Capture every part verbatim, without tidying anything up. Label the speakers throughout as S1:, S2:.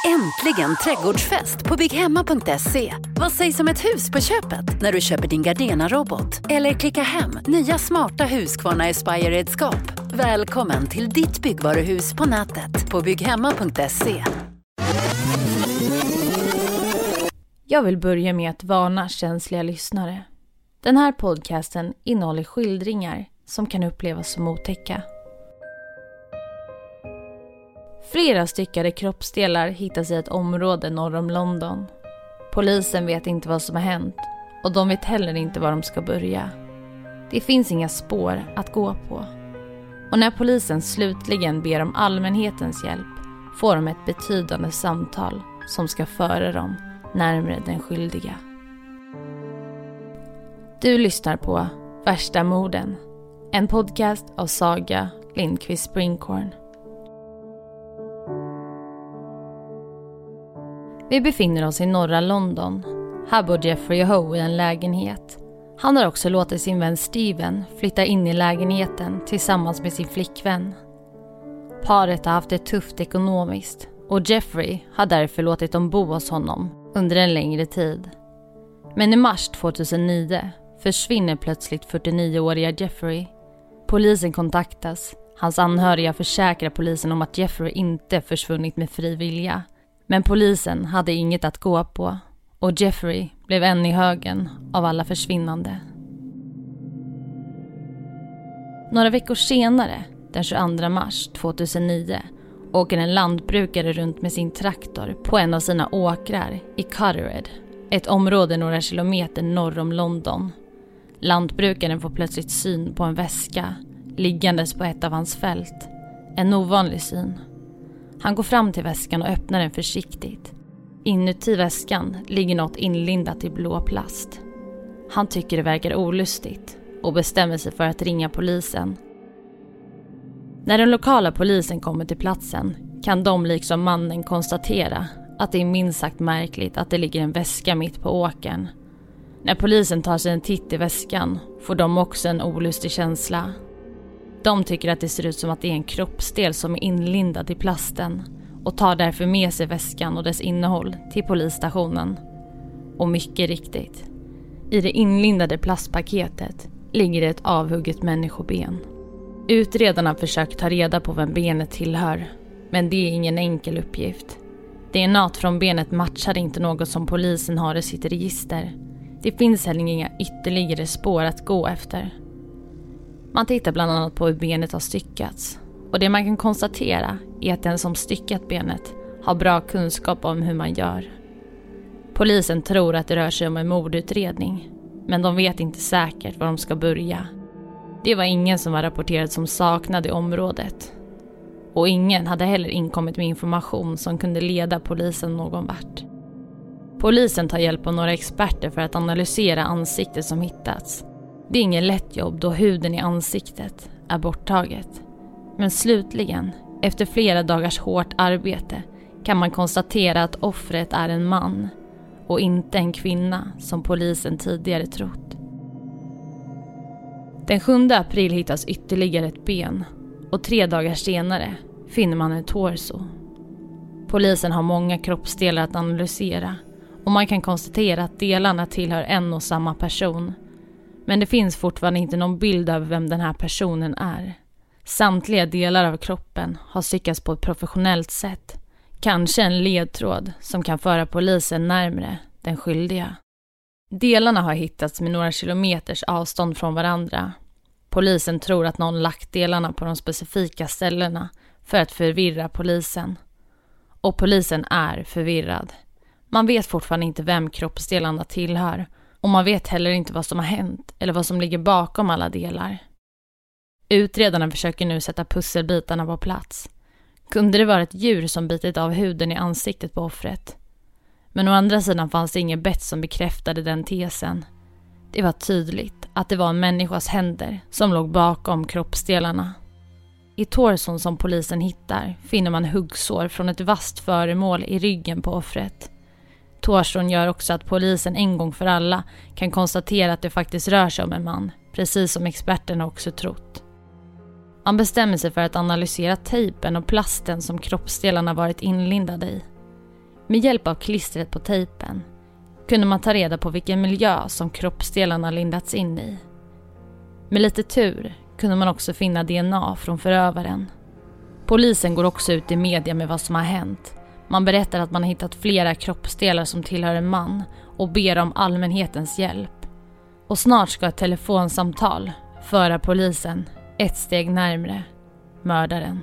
S1: Äntligen trädgårdsfest på bygghemma punkt se. Vad sägs om ett hus på köpet när du köper din Gardena-robot? Eller klicka hem nya smarta Husqvarna Aspire-redskap. Välkommen till ditt byggvaruhus på nätet på bygghemma punkt se.
S2: Jag vill börja med att varna känsliga lyssnare. Den här podcasten innehåller skildringar som kan upplevas som otäcka. Flera styckade kroppsdelar hittas i ett område norr om London. Polisen vet inte vad som har hänt och de vet heller inte var de ska börja. Det finns inga spår att gå på. Och när polisen slutligen ber om allmänhetens hjälp får de ett betydande samtal som ska föra dem närmare den skyldiga. Du lyssnar på Värsta morden, en podcast av Saga Lindqvist Springhorn. Vi befinner oss i norra London. Här bor Jeffrey Ho i en lägenhet. Han har också låtit sin vän Steven flytta in i lägenheten tillsammans med sin flickvän. Paret har haft det tufft ekonomiskt och Jeffrey har därför låtit dem bo hos honom under en längre tid. Men i mars tjugohundranio försvinner plötsligt fyrtionioåriga Jeffrey. Polisen kontaktas. Hans anhöriga försäkrar polisen om att Jeffrey inte försvunnit med fri vilja. Men polisen hade inget att gå på och Jeffrey blev en i högen av alla försvinnande. Några veckor senare, den tjugoandra mars tjugohundranio, åker en lantbrukare runt med sin traktor på en av sina åkrar i Cutterhead, ett område några kilometer norr om London. Lantbrukaren får plötsligt syn på en väska liggandes på ett av hans fält. En ovanlig syn. Han går fram till väskan och öppnar den försiktigt. Inuti väskan ligger något inlindat i blå plast. Han tycker det verkar olustigt och bestämmer sig för att ringa polisen. När den lokala polisen kommer till platsen kan de liksom mannen konstatera att det är minst sagt märkligt att det ligger en väska mitt på åkern. När polisen tar sig en titt i väskan får de också en olustig känsla. De tycker att det ser ut som att det är en kroppsdel som är inlindad i plasten och tar därför med sig väskan och dess innehåll till polisstationen. Och mycket riktigt, i det inlindade plastpaketet ligger det ett avhugget människoben. Utredarna försöker ta reda på vem benet tillhör, men det är ingen enkel uppgift. D N A från benet matchar inte något som polisen har i sitt register. Det finns heller inga ytterligare spår att gå efter. Man tittar bland annat på hur benet har styckats. Och det man kan konstatera är att den som styckat benet har bra kunskap om hur man gör. Polisen tror att det rör sig om en mordutredning. Men de vet inte säkert var de ska börja. Det var ingen som var rapporterad som saknade i området. Och ingen hade heller inkommit med information som kunde leda polisen någon vart. Polisen tar hjälp av några experter för att analysera ansiktet som hittats. Det är ingen lätt jobb då huden i ansiktet är borttaget. Men slutligen, efter flera dagars hårt arbete, kan man konstatera att offret är en man och inte en kvinna som polisen tidigare trott. Den sjunde april hittas ytterligare ett ben och tre dagar senare finner man en torso. Polisen har många kroppsdelar att analysera och man kan konstatera att delarna tillhör en och samma person. Men det finns fortfarande inte någon bild av vem den här personen är. Samtliga delar av kroppen har styckats på ett professionellt sätt. Kanske en ledtråd som kan föra polisen närmare den skyldiga. Delarna har hittats med några kilometers avstånd från varandra. Polisen tror att någon lagt delarna på de specifika ställena för att förvirra polisen. Och polisen är förvirrad. Man vet fortfarande inte vem kroppsdelarna tillhör. Och man vet heller inte vad som har hänt eller vad som ligger bakom alla delar. Utredarna försöker nu sätta pusselbitarna på plats. Kunde det vara ett djur som bitit av huden i ansiktet på offret? Men å andra sidan fanns det ingen bett som bekräftade den tesen. Det var tydligt att det var en människas händer som låg bakom kroppsdelarna. I torson som polisen hittar finner man huggsår från ett vasst föremål i ryggen på offret. Torson gör också att polisen en gång för alla kan konstatera att det faktiskt rör sig om en man, precis som experterna också trott. Man bestämmer sig för att analysera tejpen och plasten som kroppsdelarna varit inlindade i. Med hjälp av klistret på tejpen kunde man ta reda på vilken miljö som kroppsdelarna lindats in i. Med lite tur kunde man också finna D N A från förövaren. Polisen går också ut i media med vad som har hänt. Man berättar att man har hittat flera kroppsdelar som tillhör en man och ber om allmänhetens hjälp. Och snart ska ett telefonsamtal föra polisen ett steg närmare mördaren.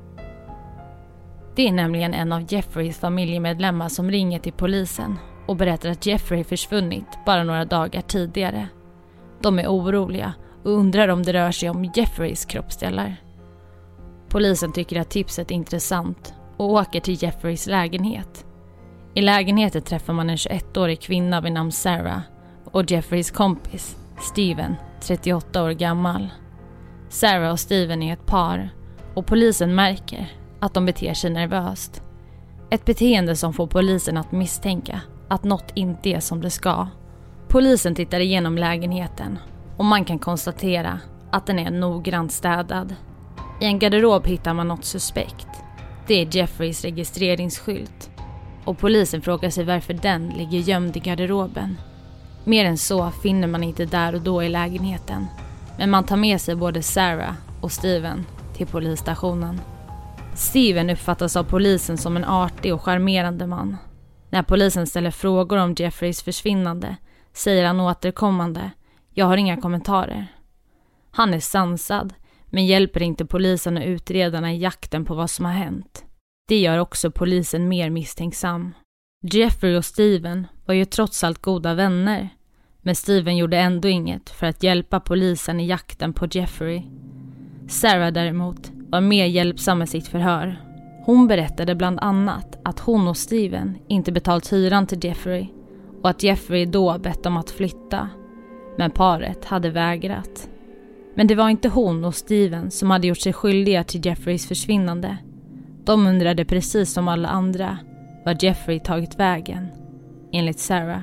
S2: Det är nämligen en av Jeffreys familjemedlemmar som ringer till polisen och berättar att Jeffrey försvunnit bara några dagar tidigare. De är oroliga och undrar om det rör sig om Jeffreys kroppsdelar. Polisen tycker att tipset är intressant och åker till Jeffreys lägenhet. I lägenheten träffar man en tjugoettårig kvinna vid namn Sarah och Jeffreys kompis, Steven, trettioåtta år gammal. Sarah och Steven är ett par och polisen märker att de beter sig nervöst. Ett beteende som får polisen att misstänka att något inte är som det ska. Polisen tittar igenom lägenheten och man kan konstatera att den är noggrant städad. I en garderob hittar man något suspekt. Det är Jeffreys registreringsskylt. Och polisen frågar sig varför den ligger gömd i garderoben. Mer än så finner man inte där och då i lägenheten. Men man tar med sig både Sarah och Steven till polisstationen. Steven uppfattas av polisen som en artig och charmerande man. När polisen ställer frågor om Jeffreys försvinnande säger han återkommande: "Jag har inga kommentarer." Han är sansad, men hjälper inte polisen och utredarna i jakten på vad som har hänt. Det gör också polisen mer misstänksam. Jeffrey och Steven var ju trots allt goda vänner, men Steven gjorde ändå inget för att hjälpa polisen i jakten på Jeffrey. Sarah däremot var mer hjälpsam med sitt förhör. Hon berättade bland annat att hon och Steven inte betalt hyran till Jeffrey och att Jeffrey då bett om att flytta, men paret hade vägrat. Men det var inte hon och Steven som hade gjort sig skyldiga till Jeffreys försvinnande. De undrade precis som alla andra var Jeffrey tagit vägen, enligt Sarah.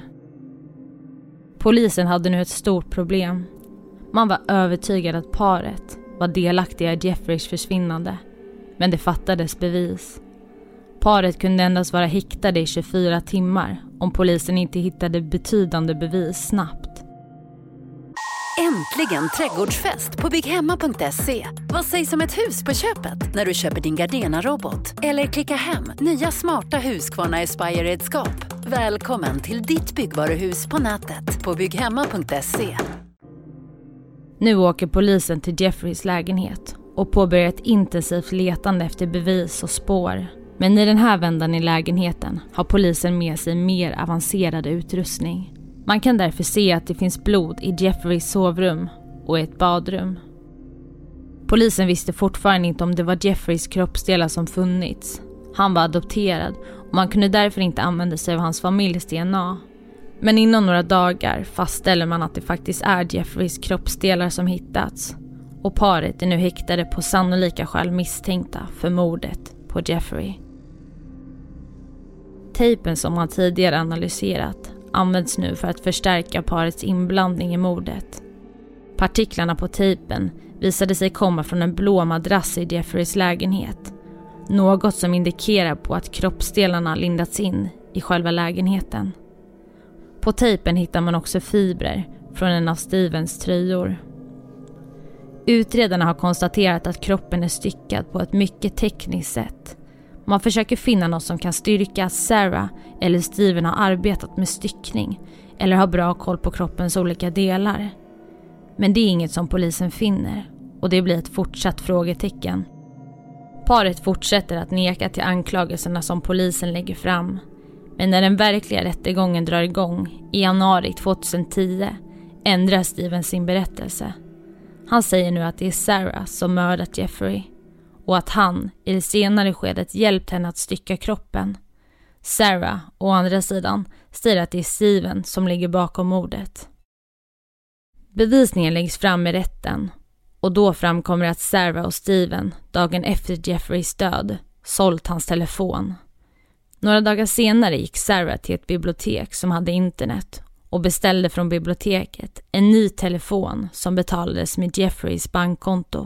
S2: Polisen hade nu ett stort problem. Man var övertygad att paret var delaktiga i Jeffreys försvinnande, men det fattades bevis. Paret kunde endast vara häktade i tjugofyra timmar om polisen inte hittade betydande bevis snabbt.
S1: Äntligen trädgårdsfest på bygghemma punkt se. Vad sägs om ett hus på köpet när du köper din Gardena-robot? Eller klicka hem nya smarta Husqvarna Aspire-redskap. Välkommen till ditt byggvaruhus på nätet på bygghemma punkt se.
S2: Nu åker polisen till Jeffreys lägenhet och påbörjar ett intensivt letande efter bevis och spår. Men i den här vändan i lägenheten har polisen med sig mer avancerad utrustning. Man kan därför se att det finns blod i Jeffreys sovrum och i ett badrum. Polisen visste fortfarande inte om det var Jeffreys kroppsdelar som funnits. Han var adopterad och man kunde därför inte använda sig av hans familjs D N A. Men inom några dagar fastställer man att det faktiskt är Jeffreys kroppsdelar som hittats. Och paret är nu häktade på sannolika skäl misstänkta för mordet på Jeffrey. Tejpen som man tidigare analyserat används nu för att förstärka parets inblandning i mordet. Partiklarna på tejpen visade sig komma från en blå madrass i Jeffreys lägenhet. Något som indikerar på att kroppsdelarna lindats in i själva lägenheten. På tejpen hittar man också fibrer från en av Stevens tröjor. Utredarna har konstaterat att kroppen är styckad på ett mycket tekniskt sätt. Man försöker finna något som kan styrka att Sarah eller Steven har arbetat med styckning eller har bra koll på kroppens olika delar. Men det är inget som polisen finner och det blir ett fortsatt frågetecken. Paret fortsätter att neka till anklagelserna som polisen lägger fram. Men när den verkliga rättegången drar igång i januari tjugohundratio ändrar Steven sin berättelse. Han säger nu att det är Sarah som mördat Jeffrey och att han i det senare skedet hjälpt henne att stycka kroppen. Sarah, å andra sidan, säger att det är Steven som ligger bakom mordet. Bevisningen läggs fram i rätten och då framkommer att Sarah och Steven dagen efter Jeffreys död sålt hans telefon. Några dagar senare gick Sarah till ett bibliotek som hade internet och beställde från biblioteket en ny telefon som betalades med Jeffreys bankkonto.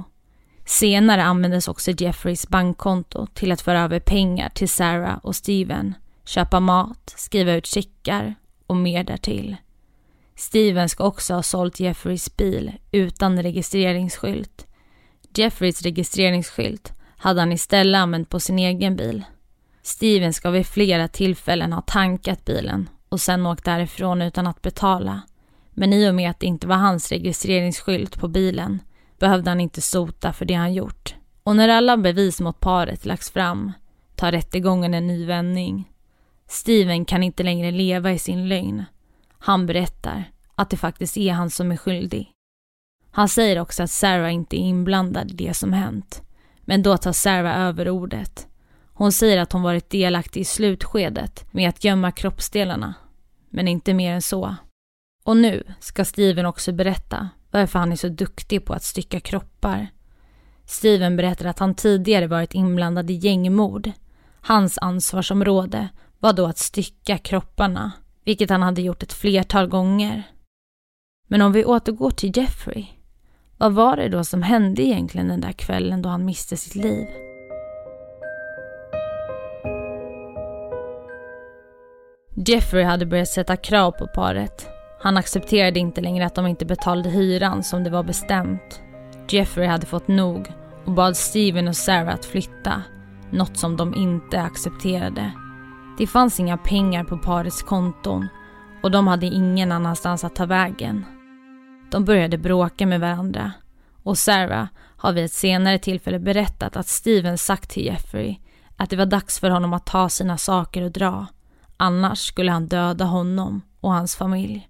S2: Senare användes också Jeffreys bankkonto till att föra över pengar till Sarah och Steven köpa mat, skriva ut checkar och mer därtill. Steven ska också ha sålt Jeffreys bil utan registreringsskylt. Jeffreys registreringsskylt hade han istället använt på sin egen bil. Steven ska vid flera tillfällen ha tankat bilen och sen åkt därifrån utan att betala. Men i och med att det inte var hans registreringsskylt på bilen behövde han inte sota för det han gjort. Och när alla bevis mot paret lagts fram tar rättegången en ny vändning. Steven kan inte längre leva i sin lögn. Han berättar att det faktiskt är han som är skyldig. Han säger också att Sarah inte är inblandad i det som hänt. Men då tar Sarah över ordet. Hon säger att hon varit delaktig i slutskedet med att gömma kroppsdelarna. Men inte mer än så. Och nu ska Steven också berätta varför han är så duktig på att stycka kroppar. Steven berättar att han tidigare varit inblandad i gängmord. Hans ansvarsområde var då att stycka kropparna, vilket han hade gjort ett flertal gånger. Men om vi återgår till Jeffrey, vad var det då som hände egentligen den där kvällen då han miste sitt liv? Jeffrey hade börjat sätta krav på paret. Han accepterade inte längre att de inte betalade hyran som det var bestämt. Jeffrey hade fått nog och bad Steven och Sarah att flytta, något som de inte accepterade. Det fanns inga pengar på parets konton och de hade ingen annanstans att ta vägen. De började bråka med varandra och Sarah har vid ett senare tillfälle berättat att Steven sagt till Jeffrey att det var dags för honom att ta sina saker och dra. Annars skulle han döda honom och hans familj.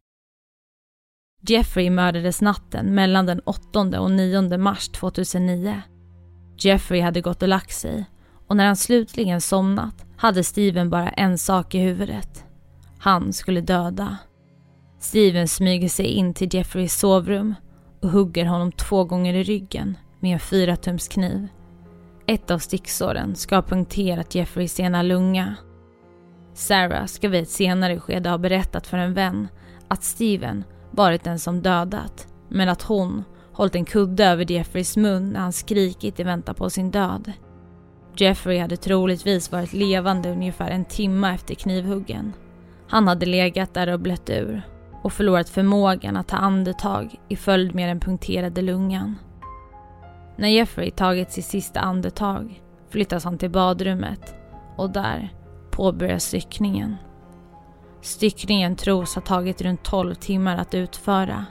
S2: Jeffrey mördades natten mellan den åttonde och nionde mars tjugohundranio. Jeffrey hade gått och lagt sig och när han slutligen somnat hade Steven bara en sak i huvudet. Han skulle döda. Steven smyger sig in till Jeffreys sovrum och hugger honom två gånger i ryggen med en fyra tums kniv. Ett av sticksåren ska ha punkterat Jeffreys ena lunga. Sarah ska vid ett senare skede ha berättat för en vän att Steven varit den som dödat, men att hon hållit en kudde över Jeffreys mun när han skrikit i väntan på sin död. Jeffrey hade troligtvis varit levande ungefär en timme efter knivhuggen. Han hade legat där och blött ur och förlorat förmågan att ta andetag i följd med den punkterade lungan. När Jeffrey tagit sitt sista andetag flyttas han till badrummet och där påbörjas styckningen. Styckningen tros ha tagit runt tolv timmar att utföra.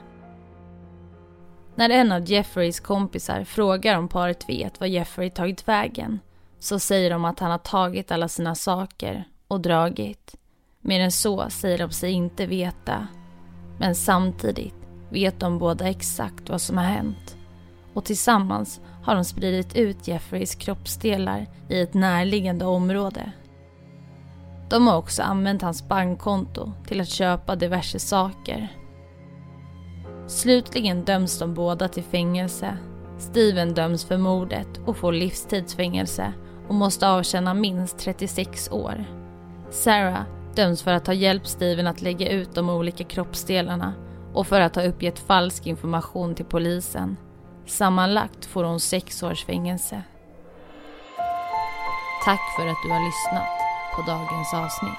S2: När en av Jeffreys kompisar frågar om paret vet vad Jeffrey tagit vägen så säger de att han har tagit alla sina saker och dragit. Mer än så säger de sig inte veta. Men samtidigt vet de båda exakt vad som har hänt. Och tillsammans har de spridit ut Jeffreys kroppsdelar i ett närliggande område. De har också använt hans bankkonto till att köpa diverse saker. Slutligen döms de båda till fängelse. Steven döms för mordet och får livstidsfängelse och måste avtjäna minst trettiosex år. Sarah döms för att ha hjälpt Steven att lägga ut de olika kroppsdelarna och för att ha uppgett falsk information till polisen. Sammanlagt får hon sex års fängelse. Tack för att du har lyssnat på dagens avsnitt.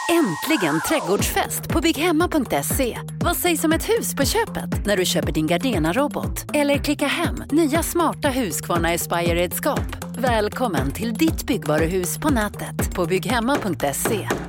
S1: Äntligen trädgårdsfest på bygghemma punkt se. Vad sägs om ett hus på köpet när du köper din Gardena-robot? Eller klicka hem nya smarta Husqvarna Aspire-redskap. Välkommen till ditt byggvaruhus på nätet på bygghemma punkt se.